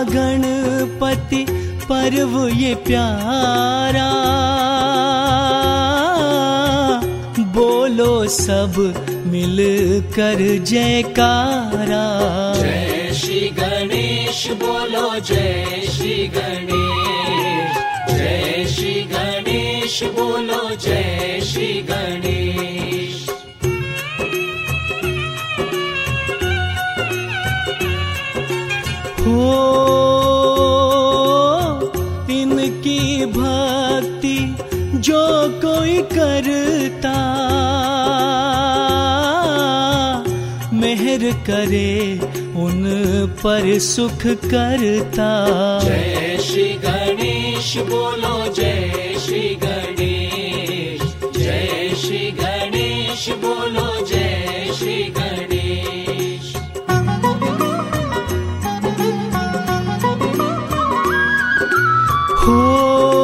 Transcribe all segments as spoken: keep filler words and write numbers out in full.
गणपति पर्व ये प्यारा, बोलो सब मिलकर जयकारा। जय श्री गणेश बोलो, जय श्री गणेश, जय श्री गणेश बोलो, जय श्री गणेश। हो इनकी भक्ति जो कोई करता, मेहर करे उन पर सुख करता। जय श्री गणेश बोलो, जय श्री गणेश, जय श्री गणेश बोलो, जय श्री गणेश। हो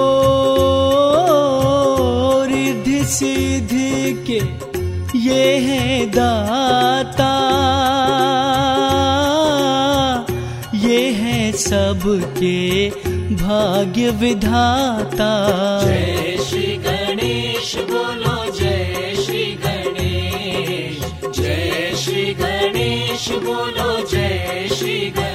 रिद्धि सिद्धि के ये है दाता, ये है सबके भाग्य विधाता। जय श्री गणेश बोलो, जय श्री गणेश, जय श्री गणेश बोलो, जय श्री गणेश।